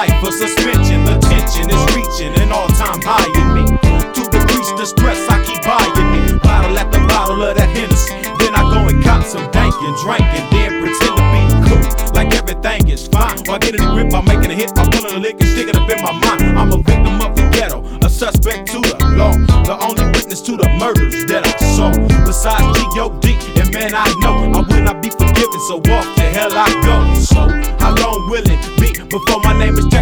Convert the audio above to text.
life for suspension. The tension is reaching an all-time high in me. To decrease the stress, I keep buying me bottle after bottle of that Hennessy. Then I go and cop some dank and drink and then pretend to be cool, like everything is fine. While getting a grip, I'm making a hit, I'm pulling a lick and sticking up in my mind. I'm a victim of the ghetto, a suspect to the law, the only witness to the murders that I saw. Besides G.O.D. and man, I know I will not be forgiven, so off the hell I go. So how long will it be before my name is checked?